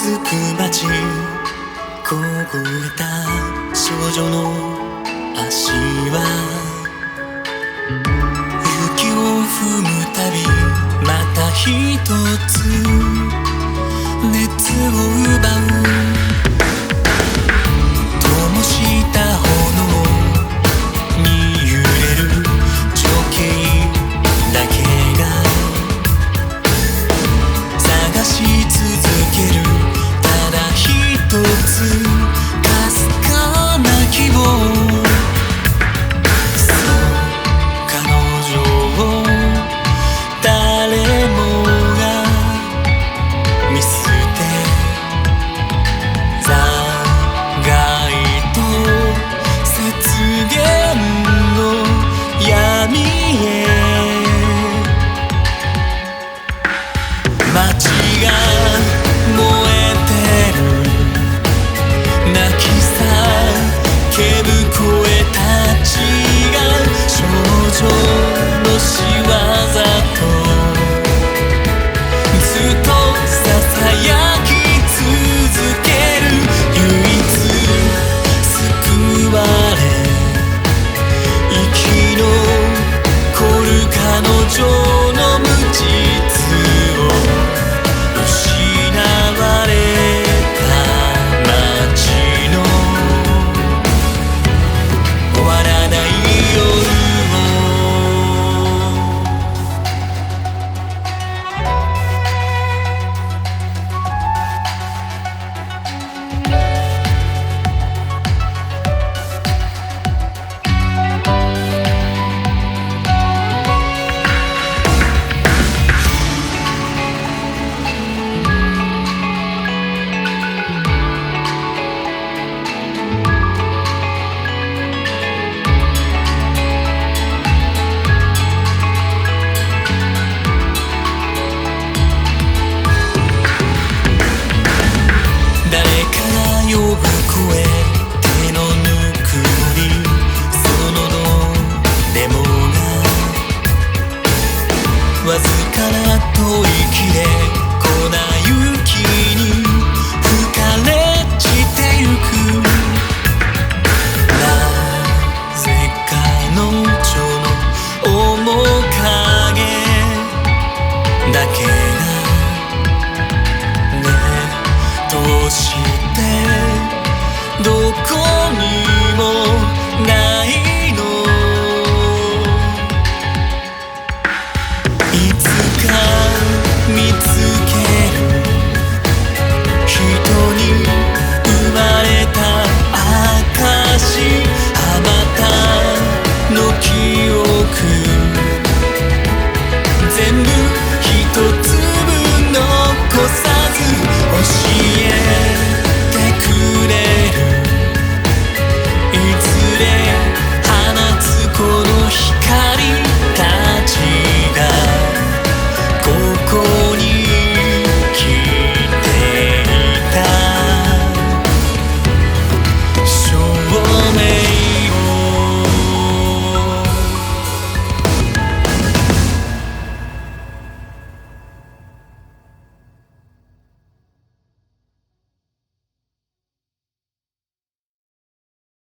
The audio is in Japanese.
つく街、凍えた少女の足は雪を踏むたびまた一つ熱を奪う。灯した炎に揺れる情景だけが探し続ける、ただ一つかすかな希望。そう彼女を誰もが見捨て残骸と雪原の闇へ街が燃えてる、泣き叫ぶ声たちが少女の仕業とずっとささやき続ける。唯一救われ生き残る彼女の無実を失われた街の終わらない夜を。呼ぶ声、手のぬくもり、そのどれもがわずかな吐息で